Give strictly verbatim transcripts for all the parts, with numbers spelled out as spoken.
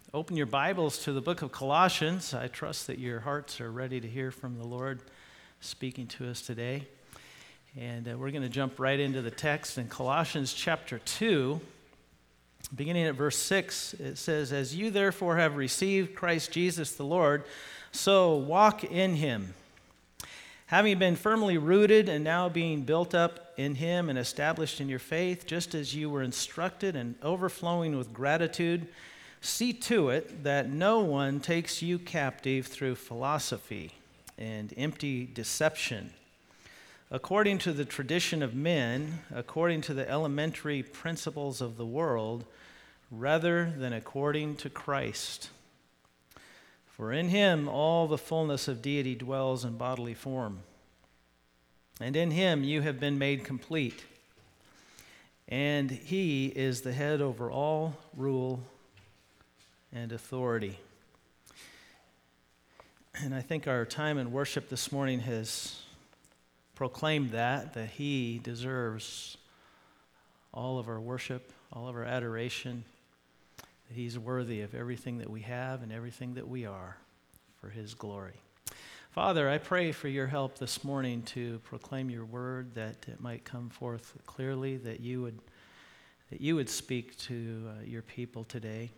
Open your Bibles to the book of Colossians. I trust that your hearts are ready to hear from the Lord speaking to us today. And uh, we're going to jump right into the text in Colossians chapter two. Beginning at verse six, it says, "As you therefore have received Christ Jesus the Lord, so walk in him, having been firmly rooted and now being built up in him and established in your faith, just as you were instructed and overflowing with gratitude. See to it that no one takes you captive through philosophy and empty deception, according to the tradition of men, according to the elementary principles of the world, rather than according to Christ. For in him all the fullness of deity dwells in bodily form, and in him you have been made complete. And he is the head over all rule and authority." And I think our time in worship this morning has proclaimed that, that he deserves all of our worship, all of our adoration, that he's worthy of everything that we have and everything that we are for his glory. Father, I pray for your help this morning to proclaim your word, that it might come forth clearly, that you would, that you would speak to uh, your people today.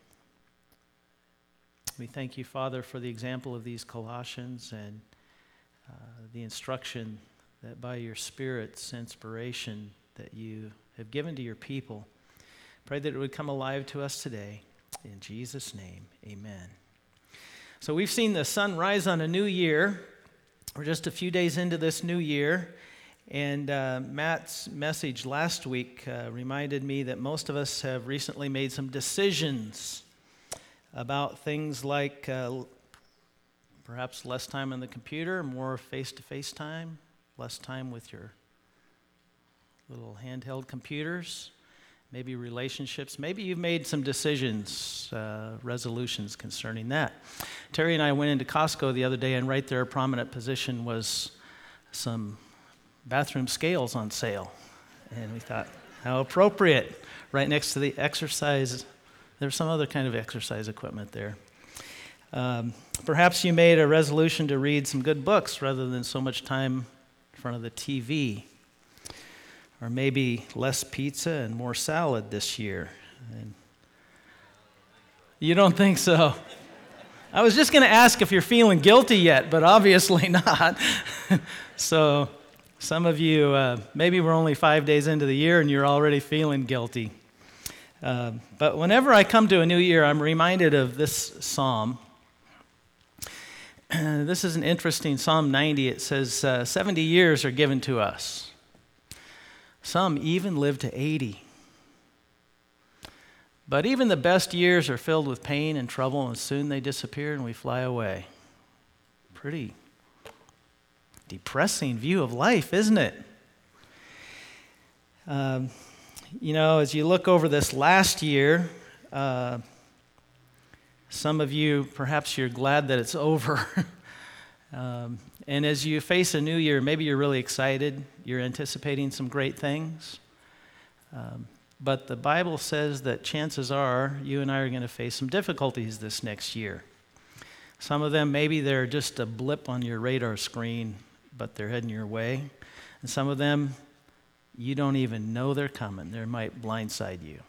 We thank you, Father, for the example of these Colossians and uh, the instruction that by your Spirit's inspiration that you have given to your people. Pray that it would come alive to us today. In Jesus' name, amen. So we've seen the sun rise on a new year. We're just a few days into this new year. And uh, Matt's message last week uh, reminded me that most of us have recently made some decisions about things like uh, perhaps less time on the computer, more face-to-face time, less time with your little handheld computers, maybe relationships. Maybe you've made some decisions, uh, resolutions concerning that. Terry and I went into Costco the other day, and right there, a prominent position was some bathroom scales on sale. And we thought, how appropriate, right next to the exercise. There's some other kind of exercise equipment there. Um, perhaps you made a resolution to read some good books rather than so much time in front of the T V. Or maybe less pizza and more salad this year. And you don't think so? I was just going to ask if you're feeling guilty yet, but obviously not. So some of you, uh, maybe we're only five days into the year and you're already feeling guilty. Uh, but whenever I come to a new year, I'm reminded of this psalm. This is an interesting Psalm ninety. It says, uh, seventy years are given to us. Some even live to eighty. But even the best years are filled with pain and trouble, and soon they disappear and we fly away. Pretty depressing view of life, isn't it? Um, You know, as you look over this last year, uh, some of you, perhaps you're glad that it's over. um, and as you face a new year, maybe you're really excited. You're anticipating some great things. Um, but the Bible says that chances are you and I are going to face some difficulties this next year. Some of them, maybe they're just a blip on your radar screen, but they're heading your way. And some of them, you don't even know they're coming. They might blindside you.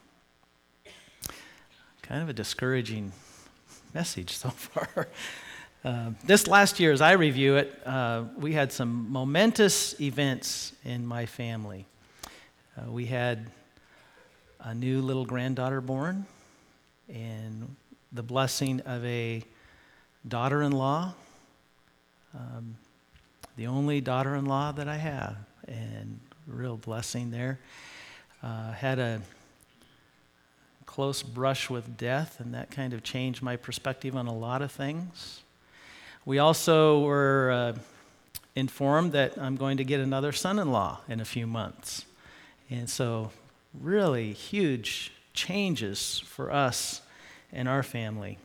Kind of a discouraging message so far. Uh, this last year, as I review it, uh, we had some momentous events in my family. Uh, we had a new little granddaughter born, and the blessing of a daughter-in-law, um, the only daughter-in-law that I have, and real blessing there. Uh, had a close brush with death, and that kind of changed my perspective on a lot of things. We also were uh, informed that I'm going to get another son-in-law in a few months. And so really huge changes for us and our family.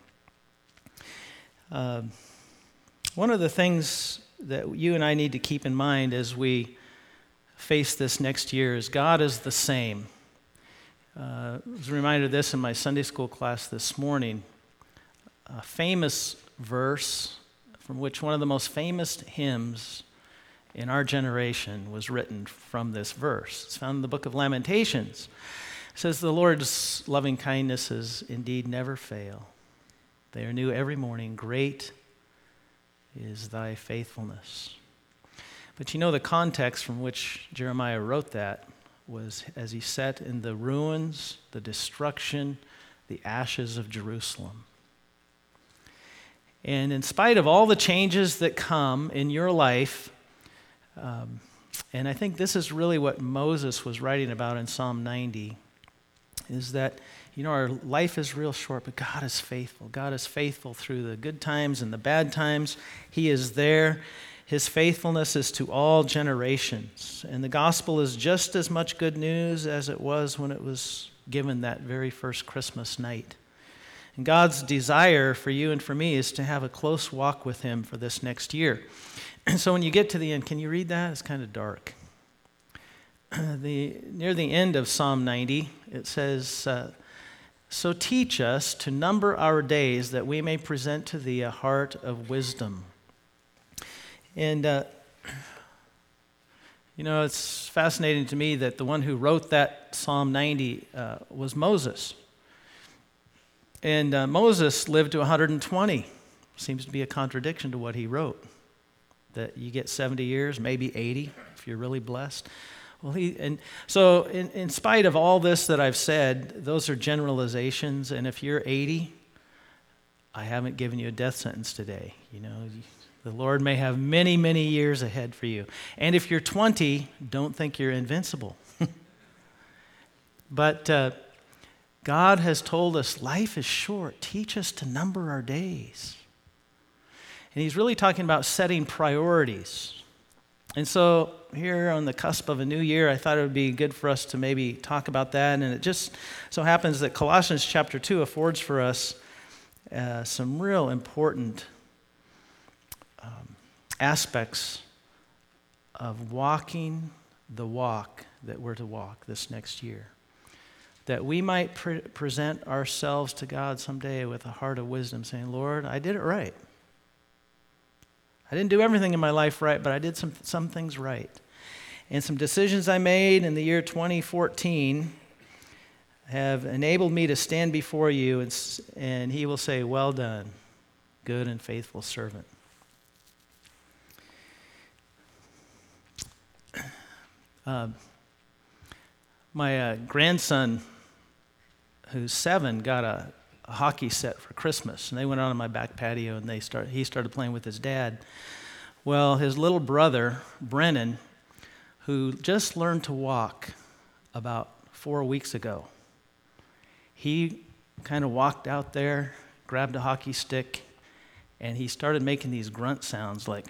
Uh, one of the things that you and I need to keep in mind as we face this next year is God is the same. Uh, I was reminded of this in my Sunday school class this morning. a famous verse from which one of the most famous hymns in our generation was written from this verse. It's found in the book of Lamentations. It says, "The Lord's loving kindnesses indeed never fail. They are new every morning. Great is thy faithfulness." But you know, the context from which Jeremiah wrote that was as he sat in the ruins, the destruction, the ashes of Jerusalem. And in spite of all the changes that come in your life, um, and I think this is really what Moses was writing about in Psalm ninety, is that, you know, our life is real short, but God is faithful. God is faithful through the good times and the bad times. He is there. His faithfulness is to all generations. And the gospel is just as much good news as it was when it was given that very first Christmas night. And God's desire for you and for me is to have a close walk with him for this next year. And so when you get to the end, can you read that? It's kind of dark. The, near the end of Psalm ninety, it says, uh, "So teach us to number our days that we may present to thee a heart of wisdom." And, uh, you know, it's fascinating to me that the one who wrote that Psalm ninety uh, was Moses. And uh, Moses lived to one hundred twenty. Seems to be a contradiction to what he wrote, that you get seventy years, maybe eighty, if you're really blessed. Well, he and so in, in spite of all this that I've said, those are generalizations. And if you're eighty, I haven't given you a death sentence today. You know, the Lord may have many, many years ahead for you. And if you're twenty, don't think you're invincible. But uh, God has told us life is short. Teach us to number our days. And he's really talking about setting priorities. And so here on the cusp of a new year, I thought it would be good for us to maybe talk about that. And it just so happens that Colossians chapter two affords for us uh, some real important um, aspects of walking the walk that we're to walk this next year. That we might pre- present ourselves to God someday with a heart of wisdom, saying, "Lord, I did it right. I didn't do everything in my life right, but I did some, some things right. And some decisions I made in the year twenty fourteen have enabled me to stand before you, and, and he will say, 'Well done, good and faithful servant.'" Uh, my uh, grandson, who's seven, got a, a hockey set for Christmas, and they went out on my back patio, and they start, he started playing with his dad. Well, his little brother, Brennan, who just learned to walk about four weeks ago, he kind of walked out there, grabbed a hockey stick, and he started making these grunt sounds like,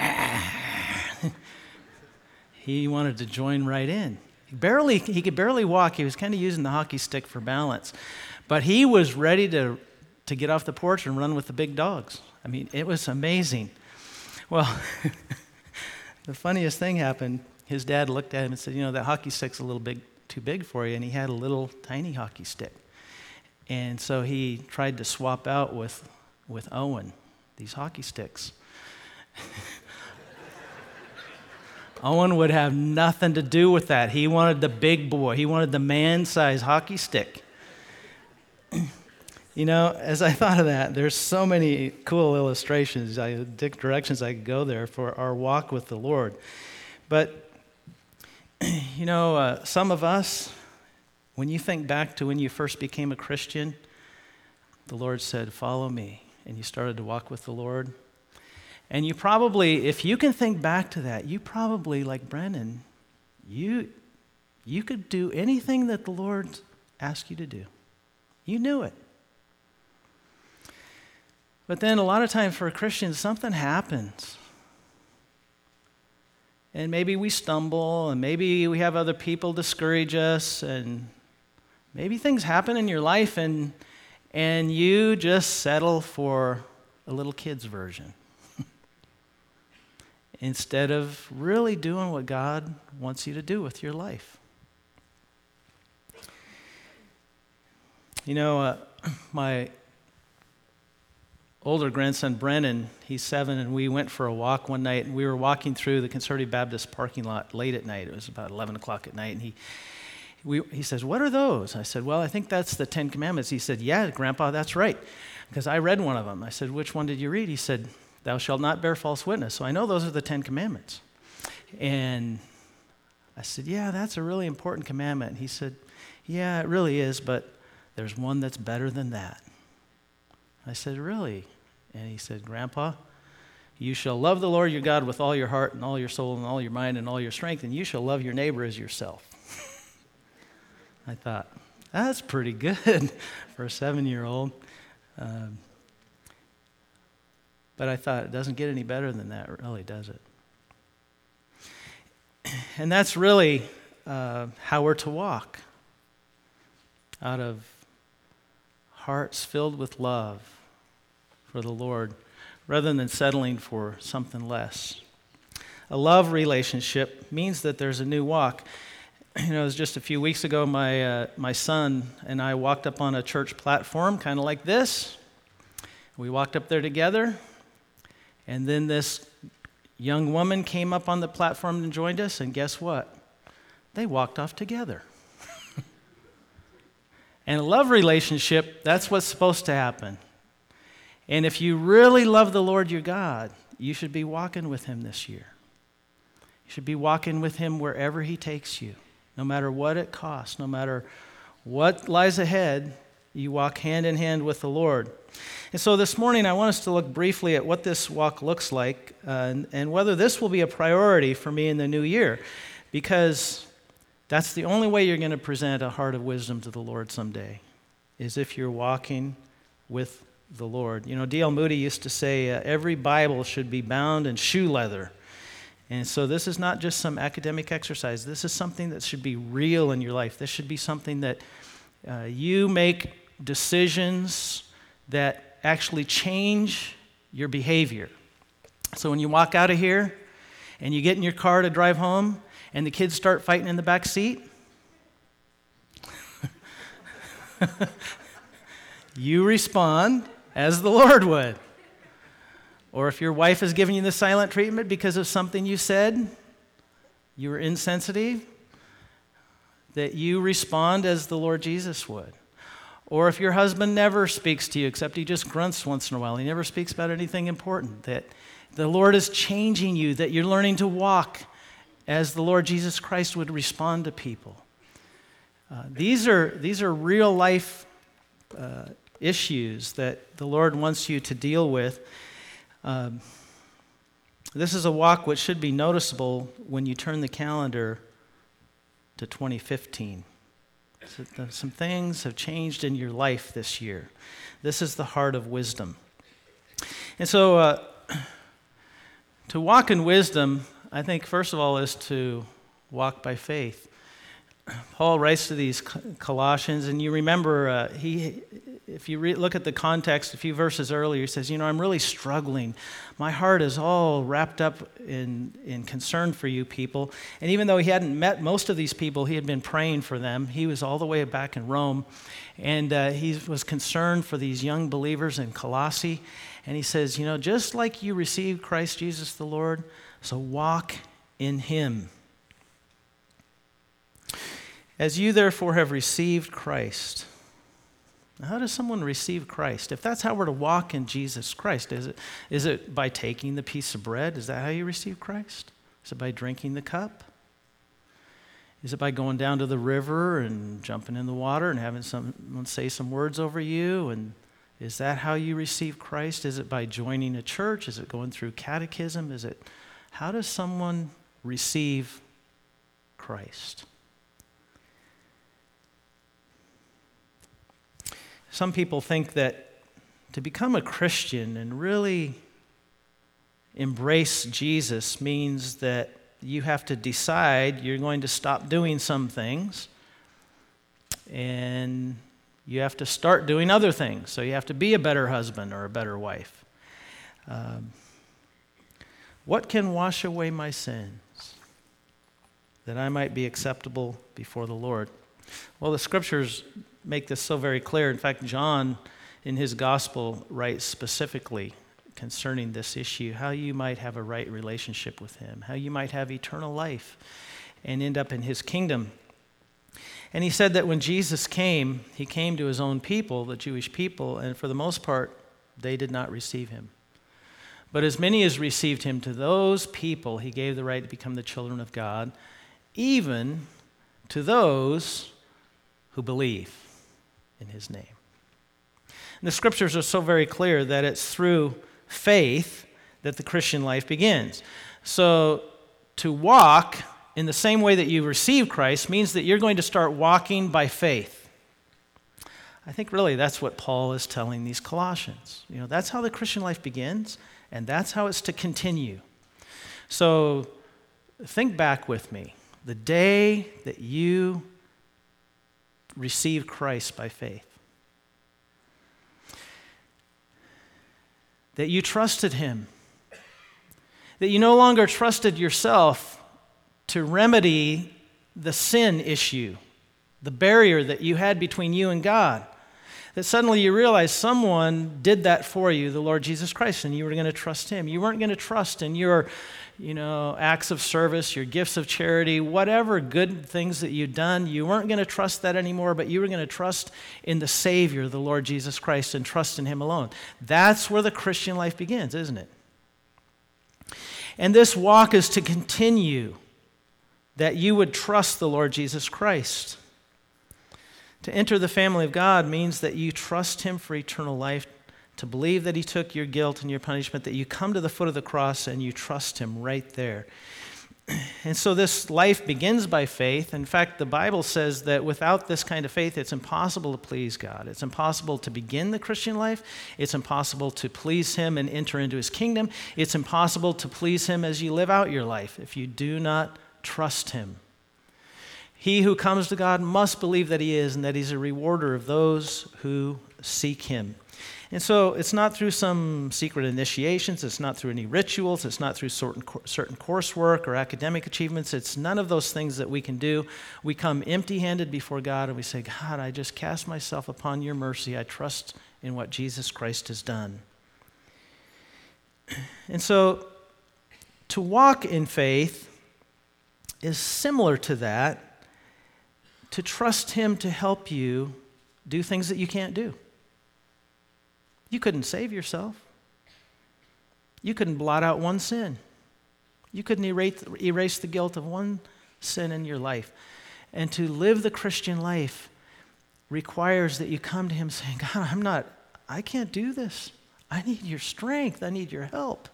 he wanted to join right in. He barely, he could barely walk. He was kind of using the hockey stick for balance. But he was ready to, to get off the porch and run with the big dogs. I mean, it was amazing. Well, the funniest thing happened. His dad looked at him and said, "You know, that hockey stick's a little big, too big for you." And he had a little tiny hockey stick. And so he tried to swap out with, with Owen, these hockey sticks. Owen would have nothing to do with that. He wanted the big boy. He wanted the man-sized hockey stick. You know, as I thought of that, there's so many cool illustrations, I, directions I could go there for our walk with the Lord. But, you know, uh, some of us, when you think back to when you first became a Christian, the Lord said, "Follow me," and you started to walk with the Lord. And you probably, if you can think back to that, you probably, like Brennan, you, you could do anything that the Lord asked you to do. You knew it. But then a lot of times for Christians, something happens. And maybe we stumble, and maybe we have other people discourage us, and maybe things happen in your life, and, and you just settle for a little kid's version. Instead of really doing what God wants you to do with your life. You know, uh, my older grandson, Brennan, he's seven, and we went for a walk one night, and we were walking through the Conservative Baptist parking lot late at night. It was about eleven o'clock at night, and he we, he says, "What are those?" I said, "Well, I think that's the Ten Commandments." He said, "Yeah, Grandpa, that's right, because I read one of them." I said, "Which one did you read?" He said, "Thou shalt not bear false witness." So I know those are the Ten Commandments. And I said, "Yeah, that's a really important commandment." And he said, "Yeah, it really is, but there's one that's better than that." I said, "Really?" And he said, "Grandpa, you shall love the Lord your God with all your heart and all your soul and all your mind and all your strength, and you shall love your neighbor as yourself." I thought, that's pretty good for a seven-year-old. Um, but I thought, it doesn't get any better than that, really, does it? And that's really uh, how we're to walk, out of hearts filled with love for the Lord, rather than settling for something less. A love relationship means that there's a new walk. You know, it was just a few weeks ago, my uh, my son and I walked up on a church platform, kind of like this. We walked up there together, and then this young woman came up on the platform and joined us, and guess what? They walked off together. And a love relationship, that's what's supposed to happen. And if you really love the Lord your God, you should be walking with him this year. You should be walking with him wherever he takes you, no matter what it costs, no matter what lies ahead, you walk hand in hand with the Lord. And so this morning, I want us to look briefly at what this walk looks like uh, and, and whether this will be a priority for me in the new year, because that's the only way you're going to present a heart of wisdom to the Lord someday, is if you're walking with the Lord. You know, D L Moody used to say, uh, every Bible should be bound in shoe leather. And so this is not just some academic exercise. This is something that should be real in your life. This should be something that uh, you make decisions that actually change your behavior. So when you walk out of here and you get in your car to drive home and the kids start fighting in the back seat, you respond as the Lord would. Or if your wife is giving you the silent treatment because of something you said, you were insensitive, that you respond as the Lord Jesus would. Or if your husband never speaks to you except he just grunts once in a while, he never speaks about anything important, that the Lord is changing you, that you're learning to walk as the Lord Jesus Christ would respond to people. Uh, these are these are real life uh, issues that the Lord wants you to deal with. Um, this is a walk which should be noticeable when you turn the calendar to twenty fifteen. So the, some things have changed in your life this year. This is the heart of wisdom. And so uh, to walk in wisdom, I think first of all is to walk by faith. Paul writes to these Colossians, and you remember, uh, he, if you re- look at the context a few verses earlier, he says, you know, I'm really struggling. My heart is all wrapped up in, in concern for you people. And even though he hadn't met most of these people, he had been praying for them. He was all the way back in Rome, and uh, he was concerned for these young believers in Colossae. And he says, you know, just like you received Christ Jesus the Lord, so walk in him. As you therefore have received Christ. Now, how does someone receive Christ? If that's how we're to walk in Jesus Christ, is it, is it by taking the piece of bread? Is that how you receive Christ? Is it by drinking the cup? Is it by going down to the river and jumping in the water and having someone say some words over you? And is that how you receive Christ? Is it by joining a church? Is it going through catechism? Is it, how does someone receive Christ? Some people think that to become a Christian and really embrace Jesus means that you have to decide you're going to stop doing some things and you have to start doing other things. So you have to be a better husband or a better wife. Um, what can wash away my sins that I might be acceptable before the Lord? Well, the scriptures make this so very clear. In fact, John in his gospel writes specifically concerning this issue, how you might have a right relationship with him, how you might have eternal life and end up in his kingdom. And he said that when Jesus came, he came to his own people, the Jewish people, and for the most part, they did not receive him. But as many as received him, to those people he gave the right to become the children of God, even to those who believe in his name. And the scriptures are so very clear that it's through faith that the Christian life begins. So to walk in the same way that you receive Christ means that you're going to start walking by faith. I think really that's what Paul is telling these Colossians. You know, that's how the Christian life begins, and that's how it's to continue. So think back with me. The day that you received Christ by faith, that you trusted him, that you no longer trusted yourself to remedy the sin issue, the barrier that you had between you and God, that suddenly you realized someone did that for you, the Lord Jesus Christ, and you were going to trust him. You weren't going to trust in your, you know, acts of service, your gifts of charity, whatever good things that you'd done. You weren't going to trust that anymore, but you were going to trust in the Savior, the Lord Jesus Christ, and trust in him alone. That's where the Christian life begins, isn't it? And this walk is to continue, that you would trust the Lord Jesus Christ. To enter the family of God means that you trust him for eternal life, to believe that he took your guilt and your punishment, that you come to the foot of the cross and you trust him right there. And so this life begins by faith. In fact, the Bible says that without this kind of faith, it's impossible to please God. It's impossible to begin the Christian life. It's impossible to please him and enter into his kingdom. It's impossible to please him as you live out your life if you do not trust him. He who comes to God must believe that he is and that he's a rewarder of those who seek him. And so it's not through some secret initiations, it's not through any rituals, it's not through certain, certain coursework or academic achievements. It's none of those things that we can do. We come empty-handed before God and we say, God, I just cast myself upon your mercy. I trust in what Jesus Christ has done. And so to walk in faith is similar to that, to trust him to help you do things that you can't do. You couldn't save yourself. You couldn't blot out one sin. You couldn't erase, erase the guilt of one sin in your life. And to live the Christian life requires that you come to him saying, God, I'm not, I can't do this. I need your strength. I need your help.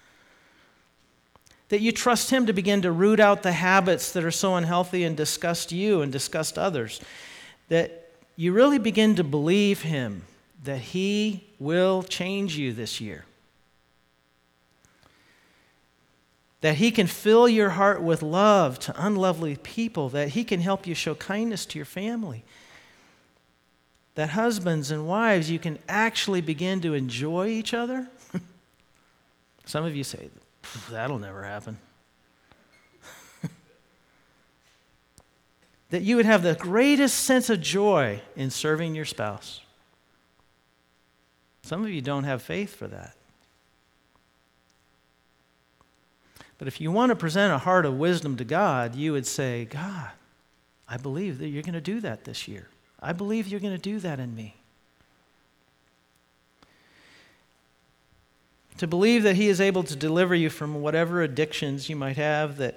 That you trust him to begin to root out the habits that are so unhealthy and disgust you and disgust others. That you really begin to believe him that he will change you this year. That he can fill your heart with love to unlovely people. That he can help you show kindness to your family. That husbands and wives, you can actually begin to enjoy each other. Some of you say, that'll never happen. That you would have the greatest sense of joy in serving your spouse. Some of you don't have faith for that. But if you want to present a heart of wisdom to God, you would say, God, I believe that you're going to do that this year. I believe you're going to do that in me. To believe that he is able to deliver you from whatever addictions you might have, that,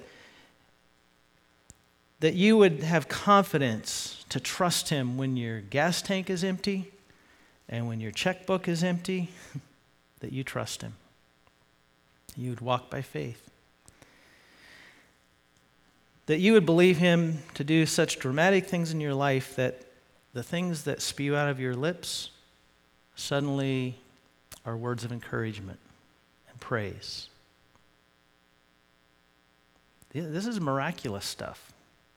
that you would have confidence to trust him when your gas tank is empty and when your checkbook is empty, that you trust him. You would walk by faith. That you would believe him to do such dramatic things in your life that the things that spew out of your lips suddenly are words of encouragement and praise. This is miraculous stuff.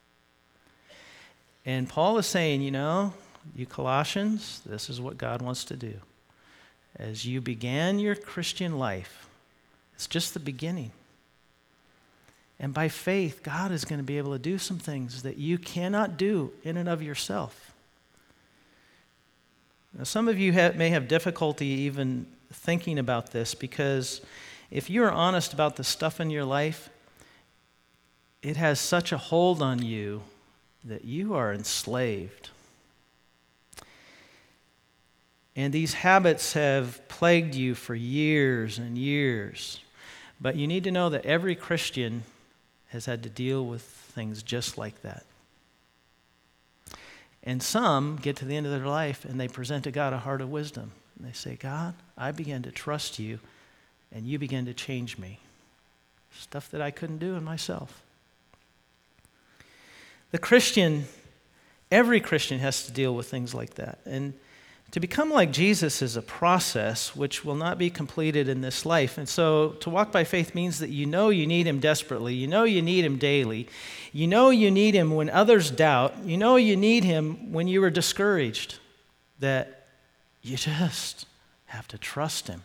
And Paul is saying, you know, you Colossians, this is what God wants to do. As you began your Christian life, it's just the beginning. And by faith, God is going to be able to do some things that you cannot do in and of yourself. Now, some of you have, may have difficulty even thinking about this, because if you're honest about the stuff in your life, it has such a hold on you that you are enslaved. And these habits have plagued you for years and years. But you need to know that every Christian has had to deal with things just like that. And some get to the end of their life and they present to God a heart of wisdom. And they say, God, I began to trust you and you began to change me. Stuff that I couldn't do in myself. The Christian, every Christian has to deal with things like that. And to become like Jesus is a process which will not be completed in this life. And so to walk by faith means that you know you need him desperately. You know you need him daily. You know you need him when others doubt. You know you need him when you are discouraged. That you just have to trust him.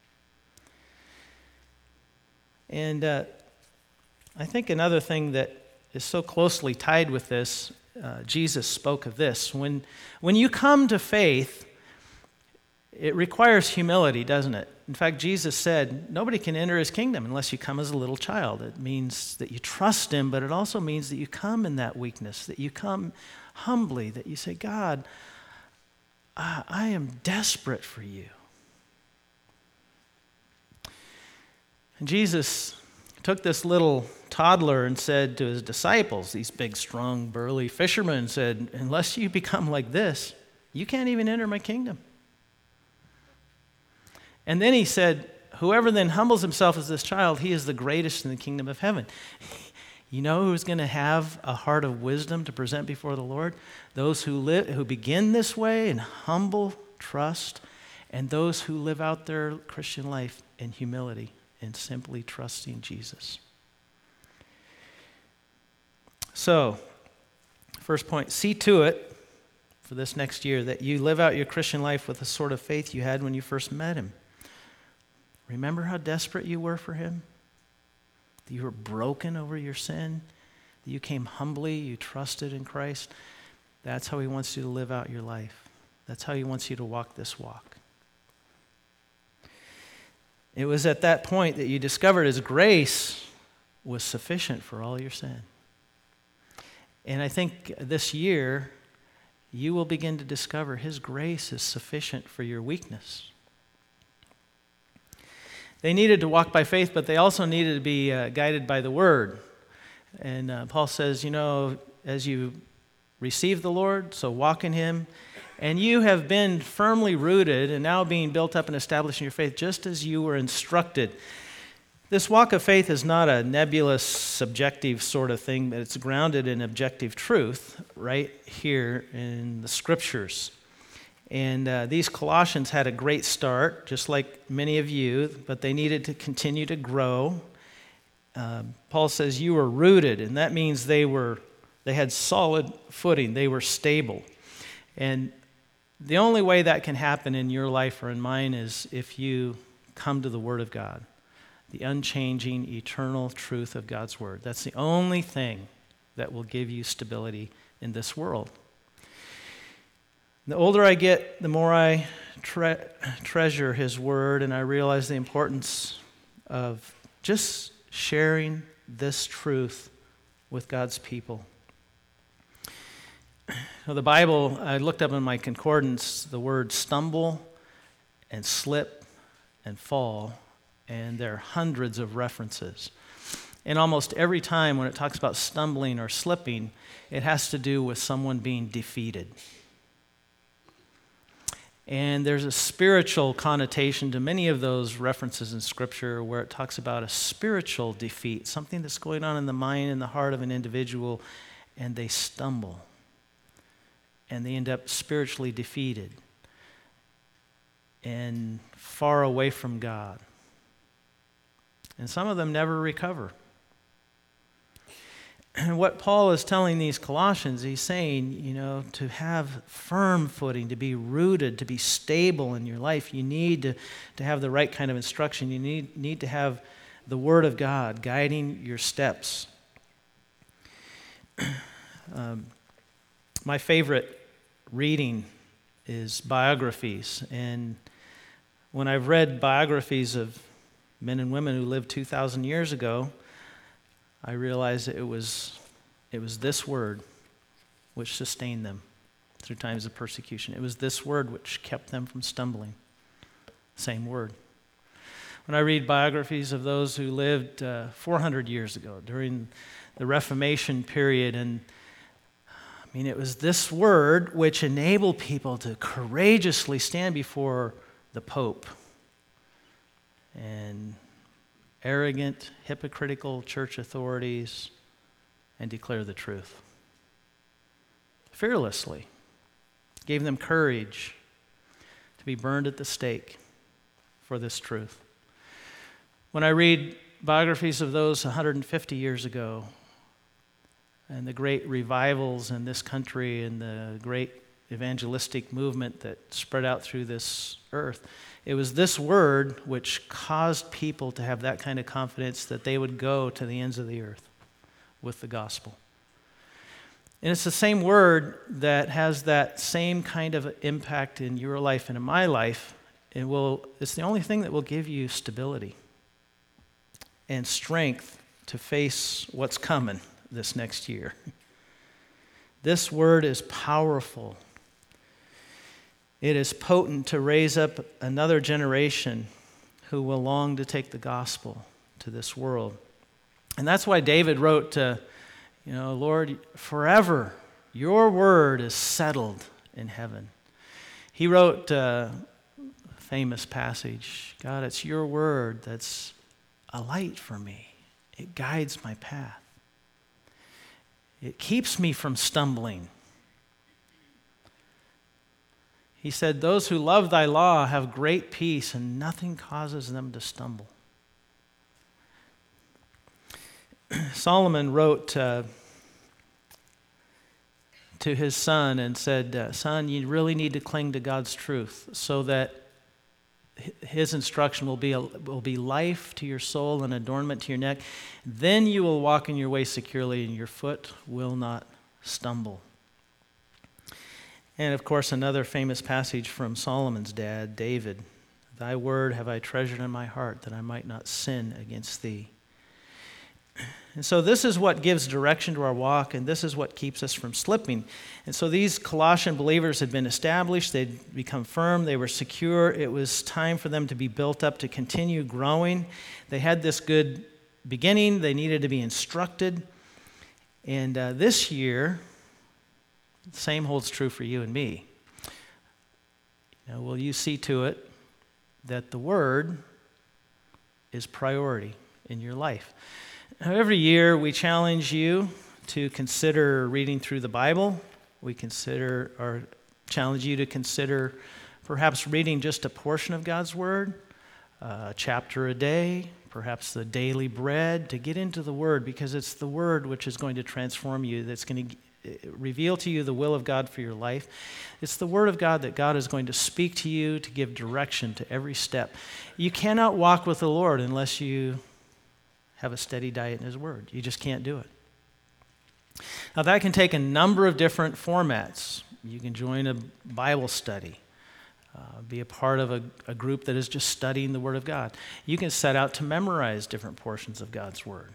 And uh, I think another thing that is so closely tied with this, uh, Jesus spoke of this. When, when you come to faith, it requires humility, doesn't it? In fact, Jesus said, nobody can enter his kingdom unless you come as a little child. It means that you trust him, but it also means that you come in that weakness, that you come humbly, that you say, God, I, I am desperate for you. And Jesus took this little toddler and said to his disciples, these big, strong, burly fishermen, said, unless you become like this, you can't even enter my kingdom. And then he said, whoever then humbles himself as this child, he is the greatest in the kingdom of heaven. You know who's going to have a heart of wisdom to present before the Lord? Those who live, who begin this way in humble trust, and those who live out their Christian life in humility and simply trusting Jesus. So, first point, see to it for this next year that you live out your Christian life with the sort of faith you had when you first met him. Remember how desperate you were for him? That you were broken over your sin? That you came humbly, you trusted in Christ? That's how he wants you to live out your life. That's how he wants you to walk this walk. It was at that point that you discovered his grace was sufficient for all your sin. And I think this year, you will begin to discover his grace is sufficient for your weakness. They needed to walk by faith, but they also needed to be uh, guided by the word. And uh, Paul says, you know, as you receive the Lord, so walk in him, and you have been firmly rooted and now being built up and established in your faith just as you were instructed. This walk of faith is not a nebulous, subjective sort of thing, but it's grounded in objective truth right here in the Scriptures. And uh, these Colossians had a great start, just like many of you, but they needed to continue to grow. Uh, Paul says you were rooted, and that means they were they had solid footing. They were stable. And the only way that can happen in your life or in mine is if you come to the Word of God, the unchanging, eternal truth of God's Word. That's the only thing that will give you stability in this world. The older I get, the more I tre- treasure his word, and I realize the importance of just sharing this truth with God's people. Now, the Bible, I looked up in my concordance the word stumble and slip and fall, and there are hundreds of references. And almost every time when it talks about stumbling or slipping, it has to do with someone being defeated. And there's a spiritual connotation to many of those references in Scripture where it talks about a spiritual defeat, something that's going on in the mind and the heart of an individual, and they stumble. And they end up spiritually defeated and far away from God. And some of them never recover. And what Paul is telling these Colossians, he's saying, you know, to have firm footing, to be rooted, to be stable in your life, you need to, to have the right kind of instruction. You need, need to have the Word of God guiding your steps. um, my favorite reading is biographies. And when I've read biographies of men and women who lived two thousand years ago, I realized that it was, it was this word which sustained them through times of persecution. It was this word which kept them from stumbling. Same word. When I read biographies of those who lived uh, four hundred years ago during the Reformation period, and I mean, it was this word which enabled people to courageously stand before the Pope and arrogant, hypocritical church authorities and declare the truth. Fearlessly. Gave them courage to be burned at the stake for this truth. When I read biographies of those one hundred fifty years ago and the great revivals in this country and the great evangelistic movement that spread out through this earth, it was this word which caused people to have that kind of confidence that they would go to the ends of the earth with the gospel. And it's the same word that has that same kind of impact in your life and in my life. It will, it's the only thing that will give you stability and strength to face what's coming this next year. This word is powerful. It is potent to raise up another generation who will long to take the gospel to this world. And that's why David wrote, uh, you know, Lord, forever your word is settled in heaven. He wrote uh, a famous passage, God, it's your word that's a light for me. It guides my path. It keeps me from stumbling. He said, those who love thy law have great peace, and nothing causes them to stumble. Solomon wrote uh, to his son and said, uh, son, you really need to cling to God's truth so that his instruction will be, a, will be life to your soul and adornment to your neck. Then you will walk in your way securely, and your foot will not stumble. And of course, another famous passage from Solomon's dad, David, thy word have I treasured in my heart, that I might not sin against thee. And so this is what gives direction to our walk, and this is what keeps us from slipping. And so these Colossian believers had been established, they'd become firm, they were secure. It was time for them to be built up to continue growing. They had this good beginning, they needed to be instructed. And uh, this year, the same holds true for you and me. You know, will you see to it that the Word is priority in your life? Now, every year we challenge you to consider reading through the Bible. We consider or challenge you to consider perhaps reading just a portion of God's Word, a chapter a day, perhaps the daily bread, to get into the Word, because it's the Word which is going to transform you, that's going to reveal to you the will of God for your life. It's the Word of God that God is going to speak to you to give direction to every step. You cannot walk with the Lord unless you have a steady diet in His Word. You just can't do it. Now that can take a number of different formats. You can join a Bible study, uh, be a part of a, a group that is just studying the Word of God. You can set out to memorize different portions of God's Word.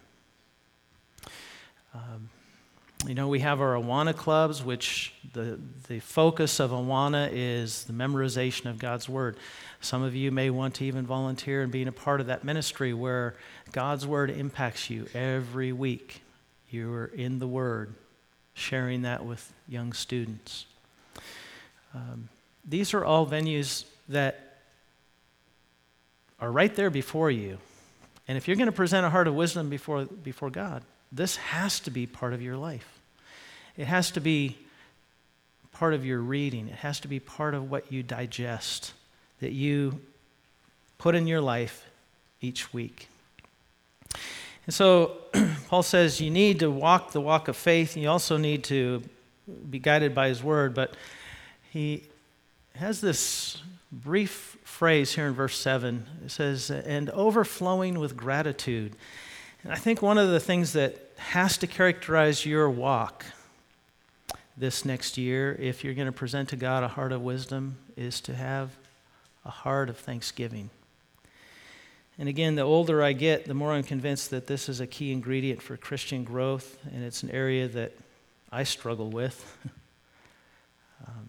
Um, You know, we have our Awana clubs, which the, the focus of Awana is the memorization of God's Word. Some of you may want to even volunteer and be a part of that ministry where God's Word impacts you every week. You're in the Word, sharing that with young students. Um, these are all venues that are right there before you. And if you're going to present a heart of wisdom before, before God, this has to be part of your life. It has to be part of your reading. It has to be part of what you digest, that you put in your life each week. And so Paul says you need to walk the walk of faith. You also need to be guided by His Word. But he has this brief phrase here in verse seven. It says, and overflowing with gratitude. And I think one of the things that has to characterize your walk this next year, if you're going to present to God a heart of wisdom, is to have a heart of thanksgiving. And again, the older I get, the more I'm convinced that this is a key ingredient for Christian growth, and it's an area that I struggle with. um,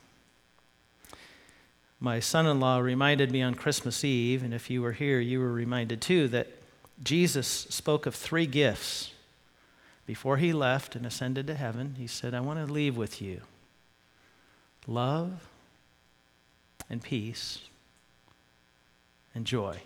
my son-in-law reminded me on Christmas Eve, and if you were here, you were reminded too, that Jesus spoke of three gifts. Before he left and ascended to heaven, he said, I want to leave with you love and peace and joy.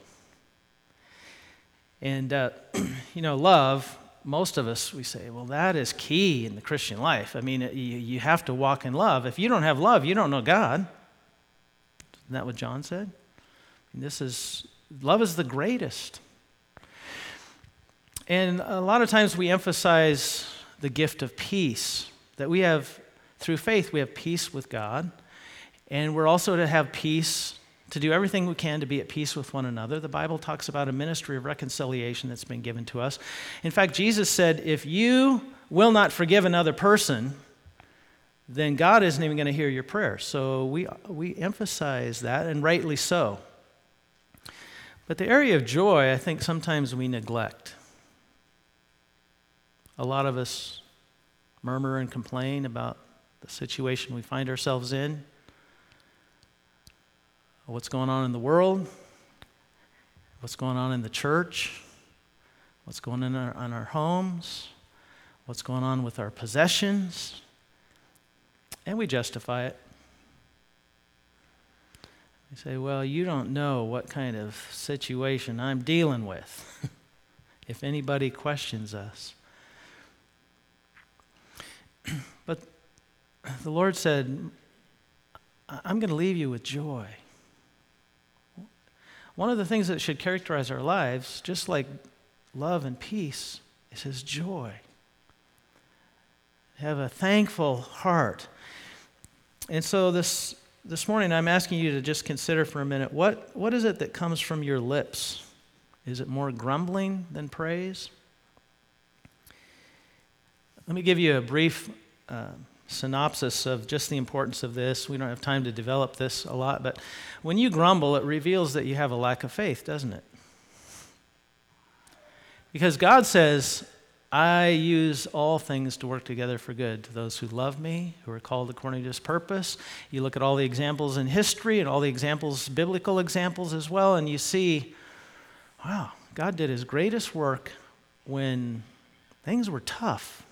And, uh, you know, love, most of us, we say, well, that is key in the Christian life. I mean, you, you have to walk in love. If you don't have love, you don't know God. Isn't that what John said? And this is, love is the greatest. And a lot of times we emphasize the gift of peace, that we have, through faith, we have peace with God. And we're also to have peace, to do everything we can to be at peace with one another. The Bible talks about a ministry of reconciliation that's been given to us. In fact, Jesus said, if you will not forgive another person, then God isn't even going to hear your prayer. So we, we emphasize that, and rightly so. But the area of joy, I think sometimes we neglect. A lot of us murmur and complain about the situation we find ourselves in, what's going on in the world, what's going on in the church, what's going on in our, in our homes, what's going on with our possessions, and we justify it. We say, well, you don't know what kind of situation I'm dealing with if anybody questions us. But the Lord said, I'm going to leave you with joy. One of the things that should characterize our lives, just like love and peace, is His joy. Have a thankful heart. And so this this morning I'm asking you to just consider for a minute, what, what is it that comes from your lips? Is it more grumbling than praise? Let me give you a brief uh, synopsis of just the importance of this. We don't have time to develop this a lot, but when you grumble, it reveals that you have a lack of faith, doesn't it? Because God says, I use all things to work together for good to those who love me, who are called according to His purpose. You look at all the examples in history and all the examples, biblical examples as well, and you see, wow, God did His greatest work when things were tough.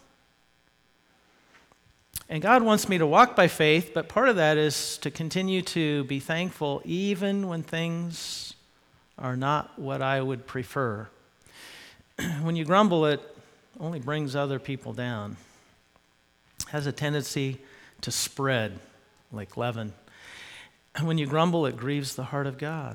And God wants me to walk by faith, but part of that is to continue to be thankful even when things are not what I would prefer. When you grumble, it only brings other people down. It has a tendency to spread like leaven. And when you grumble, it grieves the heart of God.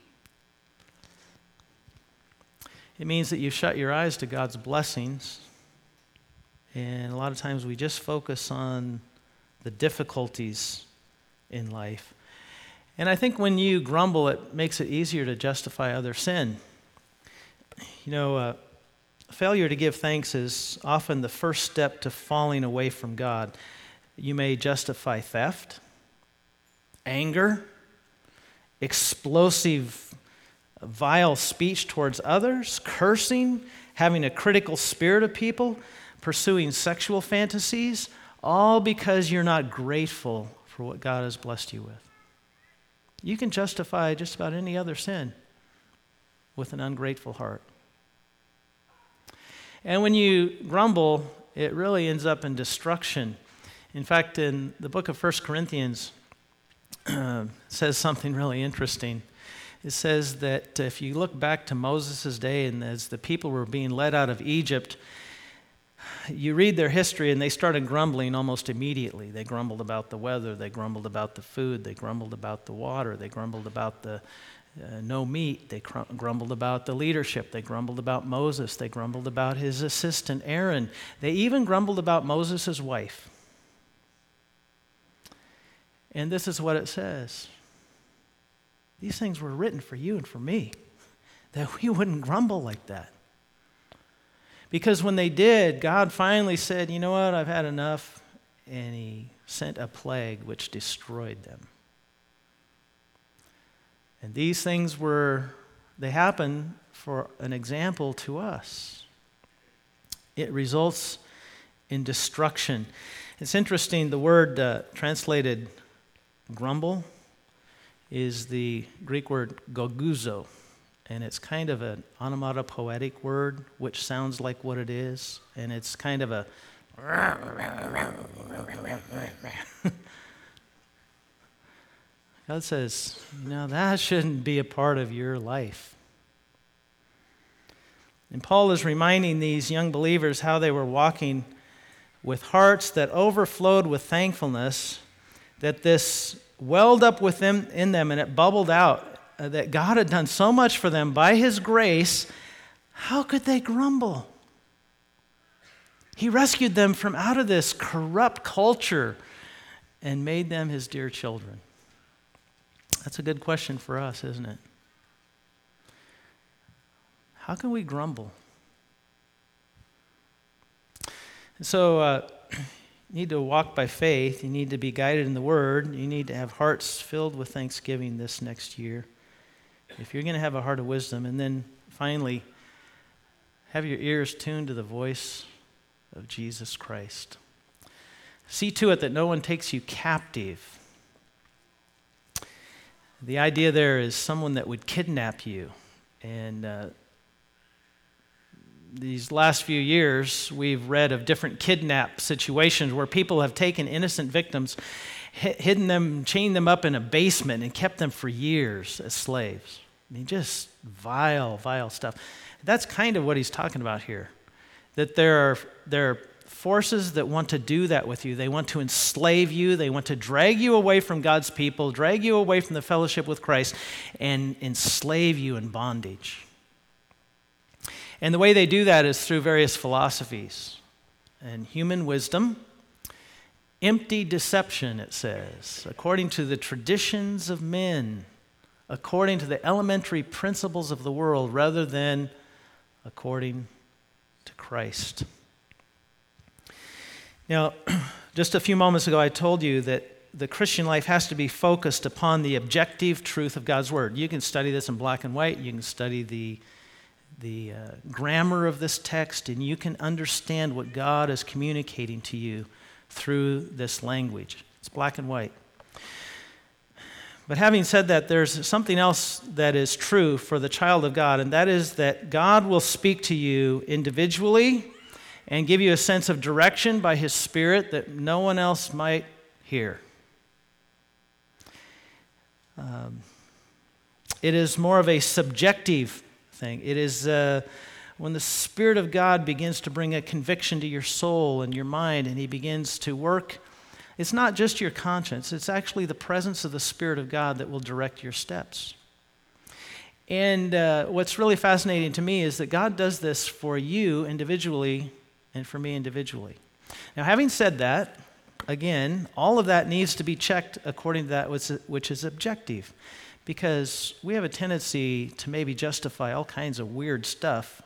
It means that you shut your eyes to God's blessings. And a lot of times we just focus on the difficulties in life. And I think when you grumble, it makes it easier to justify other sin. You know, uh, failure to give thanks is often the first step to falling away from God. You may justify theft, anger, explosive, vile speech towards others, cursing, having a critical spirit of people, pursuing sexual fantasies, all because you're not grateful for what God has blessed you with. You can justify just about any other sin with an ungrateful heart. And when you grumble, it really ends up in destruction. In fact, in the book of First Corinthians, uh, it says something really interesting. It says that if you look back to Moses' day and as the people were being led out of Egypt, you read their history and they started grumbling almost immediately. They grumbled about the weather, they grumbled about the food, they grumbled about the water, they grumbled about the uh, no meat, they cr- grumbled about the leadership, they grumbled about Moses, they grumbled about his assistant Aaron, they even grumbled about Moses' wife. And this is what it says. These things were written for you and for me, that we wouldn't grumble like that. Because when they did, God finally said, you know what, I've had enough. and he sent a plague which destroyed them. And these things were, they happen for an example to us. It results in destruction. It's interesting, the word uh, translated grumble is the Greek word goguzo, and it's kind of an onomatopoetic word, which sounds like what it is, and it's kind of a God says, you know, that shouldn't be a part of your life. And Paul is reminding these young believers how they were walking with hearts that overflowed with thankfulness, that this welled up within in them and it bubbled out, uh, that God had done so much for them by His grace. How could they grumble? He rescued them from out of this corrupt culture and made them His dear children. That's a good question for us, isn't it? How can we grumble? So uh, you need to walk by faith. You need to be guided in the Word. You need to have hearts filled with thanksgiving this next year. If you're going to have a heart of wisdom. And then finally, have your ears tuned to the voice of Jesus Christ. See to it that no one takes you captive. The idea there is someone that would kidnap you. And uh, these last few years, we've read of different kidnap situations where people have taken innocent victims, hidden them, chained them up in a basement, and kept them for years as slaves. I mean, just vile, vile stuff. That's kind of what he's talking about here. That there are, there are forces that want to do that with you. They want to enslave you. They want to drag you away from God's people, drag you away from the fellowship with Christ, and enslave you in bondage. And the way they do that is through various philosophies and human wisdom, empty deception, it says, according to the traditions of men, according to the elementary principles of the world, rather than according to Christ. Now, just a few moments ago, I told you that the Christian life has to be focused upon the objective truth of God's Word. You can study this in black and white. You can study the, the uh, grammar of this text, and you can understand what God is communicating to you through this language. It's black and white. But having said that, there's something else that is true for the child of God, and that is that God will speak to you individually and give you a sense of direction by His Spirit that no one else might hear. Um, it is more of a subjective thing. It is uh, when the Spirit of God begins to bring a conviction to your soul and your mind, and He begins to work. It's not just your conscience. It's actually the presence of the Spirit of God that will direct your steps. And uh, what's really fascinating to me is that God does this for you individually and for me individually. Now, having said that, again, all of that needs to be checked according to that which is objective, because we have a tendency to maybe justify all kinds of weird stuff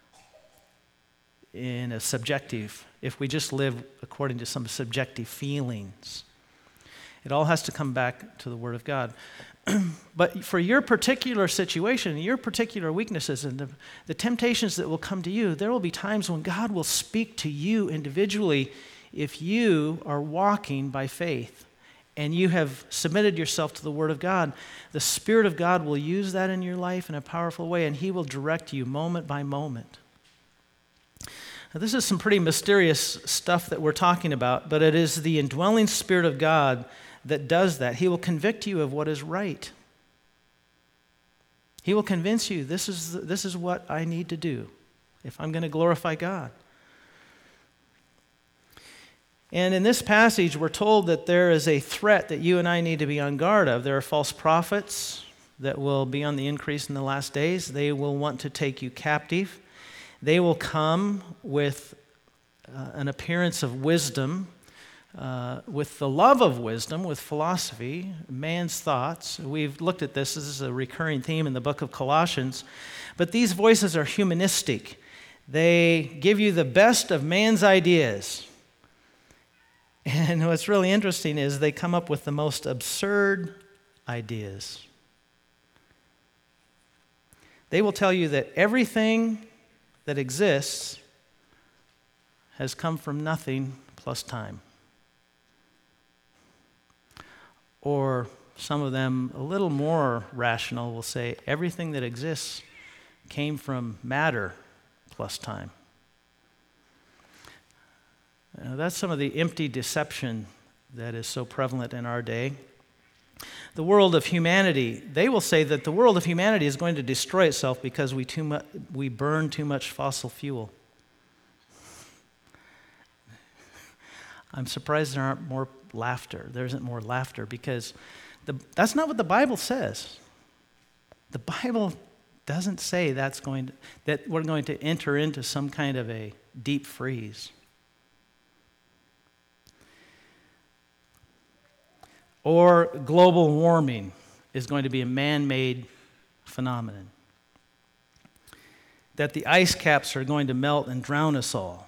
in a subjective, if we just live according to some subjective feelings. It all has to come back to the Word of God. But for your particular situation, your particular weaknesses, and the, the temptations that will come to you, there will be times when God will speak to you individually if you are walking by faith and you have submitted yourself to the Word of God. The Spirit of God will use that in your life in a powerful way, and He will direct you moment by moment. Now, this is some pretty mysterious stuff that we're talking about, but it is the indwelling Spirit of God that does that. He will convict you of what is right. He will convince you this is, this is what I need to do if I'm going to glorify God. And in this passage, we're told that there is a threat that you and I need to be on guard of. There are false prophets that will be on the increase in the last days. They will want to take you captive. They will come with uh, an appearance of wisdom, uh, with the love of wisdom, with philosophy, man's thoughts. We've looked at this. This is a recurring theme in the book of Colossians. But these voices are humanistic. They give you the best of man's ideas. And what's really interesting is they come up with the most absurd ideas. They will tell you that everything that exists has come from nothing plus time. Or some of them, a little more rational, will say everything that exists came from matter plus time. Now, that's some of the empty deception that is so prevalent in our day. The world of humanity, they will say that the world of humanity is going to destroy itself because we too mu- we burn too much fossil fuel. I'm surprised there aren't more laughter. There isn't more laughter because the, that's not what the Bible says. The Bible doesn't say that's going to, that we're going to enter into some kind of a deep freeze. Or global warming is going to be a man-made phenomenon. That the ice caps are going to melt and drown us all.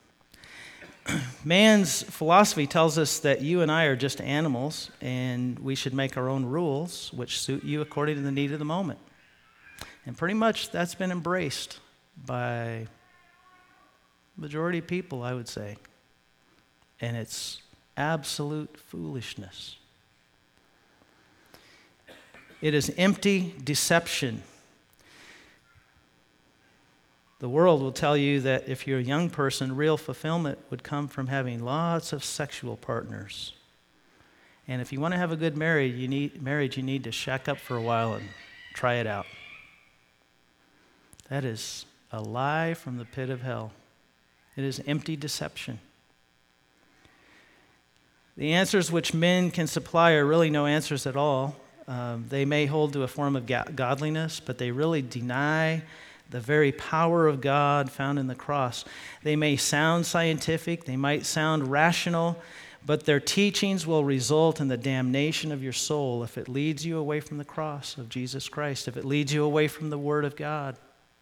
Man's philosophy tells us that you and I are just animals and we should make our own rules which suit you according to the need of the moment. And pretty much that's been embraced by majority of people, I would say. And it's absolute foolishness. It is empty deception. The world will tell you that if you're a young person, real fulfillment would come from having lots of sexual partners. And if you want to have a good marriage, you need marriage, you need to shack up for a while and try it out. That is a lie from the pit of hell. It is empty deception. The answers which men can supply are really no answers at all. Um, they may hold to a form of ga- godliness, but they really deny the very power of God found in the cross. They may sound scientific, they might sound rational, but their teachings will result in the damnation of your soul if it leads you away from the cross of Jesus Christ, if it leads you away from the Word of God.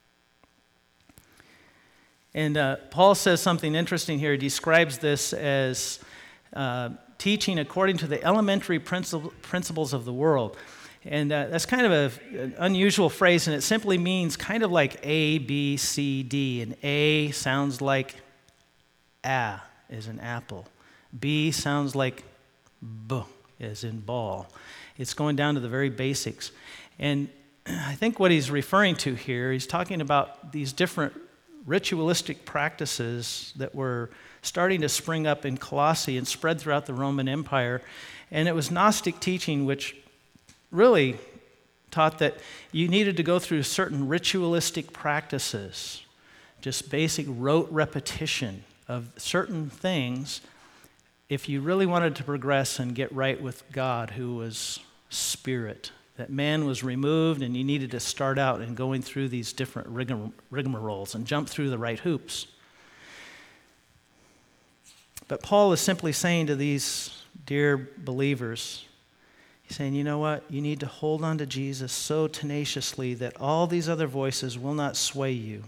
And uh, Paul says something interesting here. He describes this as uh, teaching according to the elementary principle, principles of the world. And uh, that's kind of a, an unusual phrase, and it simply means kind of like A, B, C, D. And A sounds like A, as in apple. B sounds like B, as in ball. It's going down to the very basics. And I think what he's referring to here, he's talking about these different ritualistic practices that were starting to spring up in Colossae and spread throughout the Roman Empire. And it was Gnostic teaching which really taught that you needed to go through certain ritualistic practices, just basic rote repetition of certain things if you really wanted to progress and get right with God, who was spirit. That man was removed and you needed to start out and going through these different rigor- rigmaroles and jump through the right hoops. But Paul is simply saying to these dear believers, he's saying, you know what? You need to hold on to Jesus so tenaciously that all these other voices will not sway you.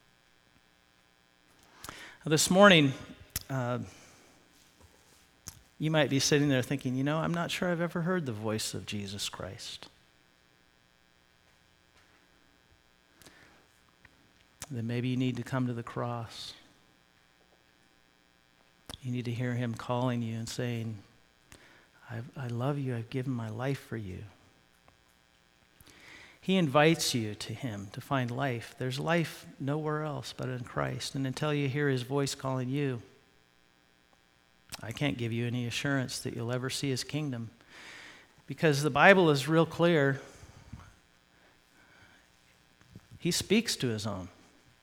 This morning, uh, you might be sitting there thinking, you know, I'm not sure I've ever heard the voice of Jesus Christ. Then maybe you need to come to the cross. You need to hear him calling you and saying, I, I love you, I've given my life for you. He invites you to him to find life. There's life nowhere else but in Christ. And until you hear his voice calling you, I can't give you any assurance that you'll ever see his kingdom. Because the Bible is real clear. He speaks to his own.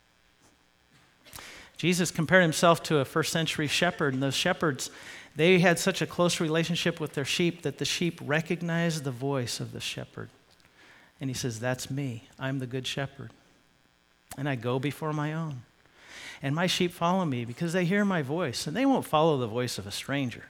Jesus compared himself to a first century shepherd, and those shepherds, they had such a close relationship with their sheep that the sheep recognized the voice of the shepherd. And he says, that's me. I'm the good shepherd. And I go before my own. And my sheep follow me because they hear my voice, and they won't follow the voice of a stranger.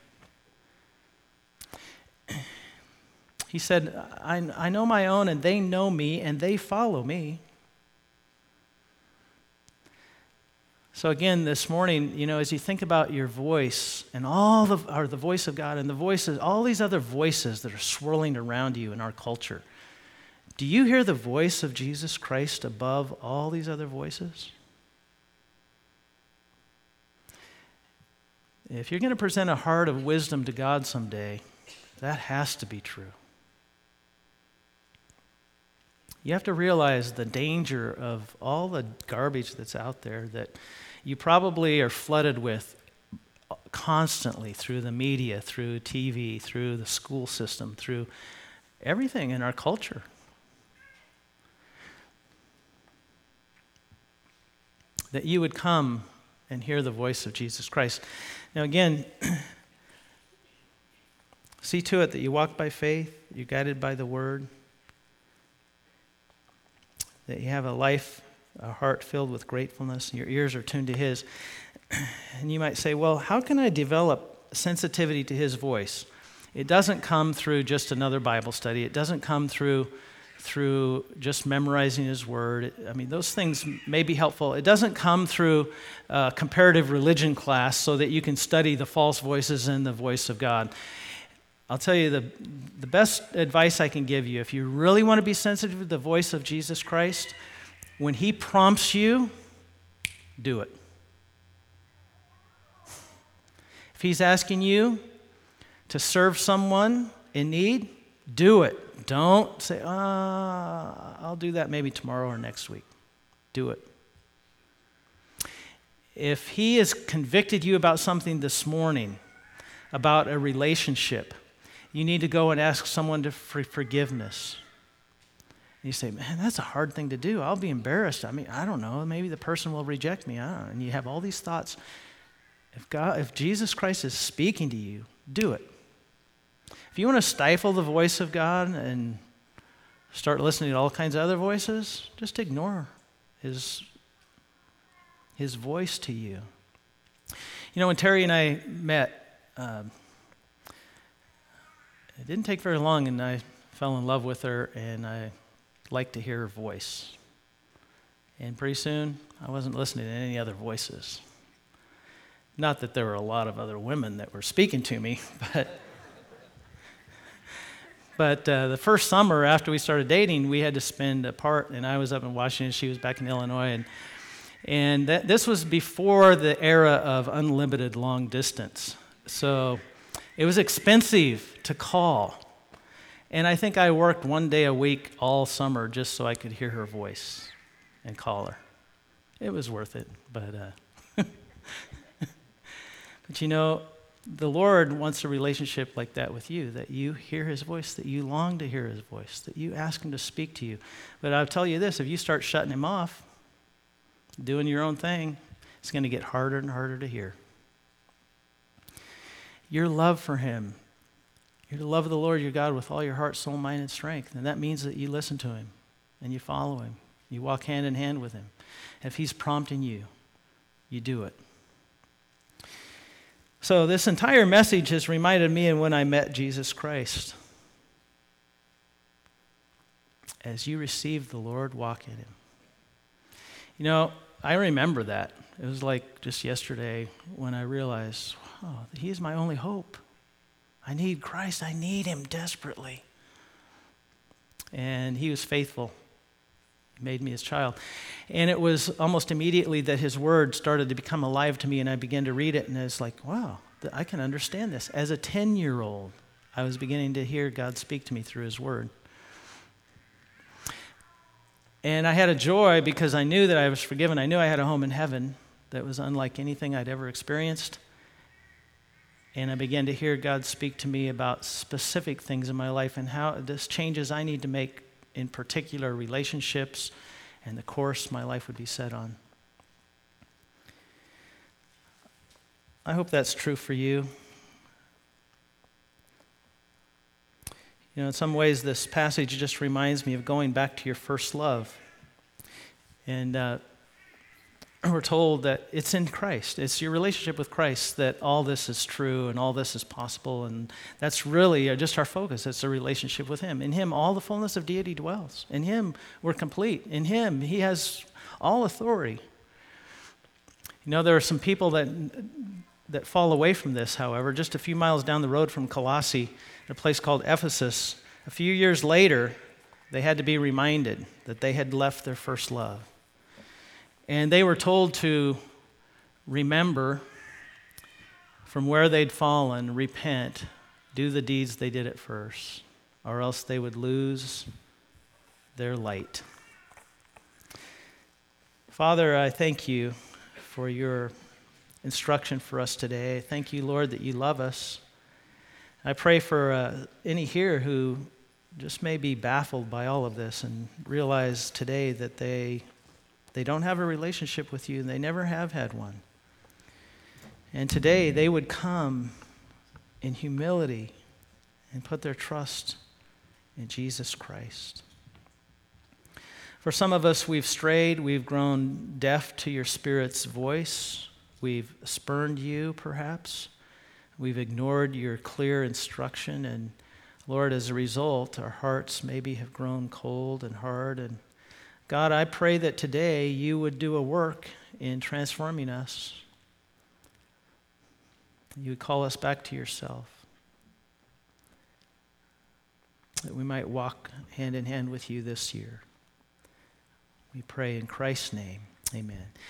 He said, I, I know my own, and they know me, and they follow me. So again, this morning, you know, as you think about your voice and all the, or the voice of God and the voices, all these other voices that are swirling around you in our culture, do you hear the voice of Jesus Christ above all these other voices? If you're going to present a heart of wisdom to God someday, that has to be true. You have to realize the danger of all the garbage that's out there that you probably are flooded with constantly through the media, through T V, through the school system, through everything in our culture. That you would come and hear the voice of Jesus Christ. Now again, see to it that you walk by faith, you're guided by the Word, that you have a life, a heart filled with gratefulness, and your ears are tuned to His. And you might say, well, how can I develop sensitivity to His voice? It doesn't come through just another Bible study. It doesn't come through through just memorizing His Word. I mean, those things may be helpful. It doesn't come through uh, comparative religion class so that you can study the false voices and the voice of God. I'll tell you the, the best advice I can give you, if you really want to be sensitive to the voice of Jesus Christ, when He prompts you, do it. If He's asking you to serve someone in need, do it. Don't say, ah, I'll do that maybe tomorrow or next week. Do it. If He has convicted you about something this morning, about a relationship, you need to go and ask someone to for forgiveness. And you say, man, that's a hard thing to do. I'll be embarrassed. I mean, I don't know. Maybe the person will reject me. I don't know. And you have all these thoughts. If God, if Jesus Christ is speaking to you, do it. If you want to stifle the voice of God and start listening to all kinds of other voices, just ignore His, his voice to you. You know, when Terry and I met, um, it didn't take very long, and I fell in love with her, and I liked to hear her voice. And pretty soon, I wasn't listening to any other voices. Not that there were a lot of other women that were speaking to me, but but uh, the first summer after we started dating, we had to spend apart, and I was up in Washington, she was back in Illinois, and and that, this was before the era of unlimited long distance. So it was expensive to call. And I think I worked one day a week all summer just so I could hear her voice and call her. It was worth it, but uh, but you know, the Lord wants a relationship like that with you, that you hear His voice, that you long to hear His voice, that you ask Him to speak to you. But I'll tell you this, if you start shutting Him off, doing your own thing, it's going to get harder and harder to hear. Your love for Him, you're to love the Lord your God with all your heart, soul, mind, and strength. And that means that you listen to Him and you follow Him. You walk hand in hand with Him. If He's prompting you, you do it. So this entire message has reminded me of when I met Jesus Christ. As you receive the Lord, walk in Him. You know, I remember that. It was like just yesterday when I realized, oh, He is my only hope. I need Christ. I need Him desperately. And He was faithful. He made me His child. And it was almost immediately that His Word started to become alive to me, and I began to read it, and it's like, wow, I can understand this. As a ten-year-old, I was beginning to hear God speak to me through His Word. And I had a joy because I knew that I was forgiven. I knew I had a home in heaven that was unlike anything I'd ever experienced. And I began to hear God speak to me about specific things in my life and how this changes I need to make in particular relationships and the course my life would be set on. I hope that's true for you. You know, in some ways, this passage just reminds me of going back to your first love. And uh, we're told that it's in Christ. It's your relationship with Christ that all this is true and all this is possible. And that's really just our focus. It's a relationship with Him. In Him, all the fullness of deity dwells. In Him, we're complete. In Him, He has all authority. You know, there are some people that, that fall away from this, however. Just a few miles down the road from Colossae, in a place called Ephesus, a few years later, they had to be reminded that they had left their first love. And they were told to remember from where they'd fallen, repent, do the deeds they did at first, or else they would lose their light. Father, I thank you for your instruction for us today. I thank you, Lord, that you love us. I pray for uh, any here who just may be baffled by all of this and realize today that they they don't have a relationship with you and they never have had one. And today they would come in humility and put their trust in Jesus Christ. For some of us, we've strayed, we've grown deaf to your Spirit's voice. We've spurned you, perhaps. We've ignored your clear instruction, and Lord, as a result, our hearts maybe have grown cold and hard. And God, I pray that today you would do a work in transforming us. You would call us back to yourself, that we might walk hand in hand with you this year. We pray in Christ's name, amen.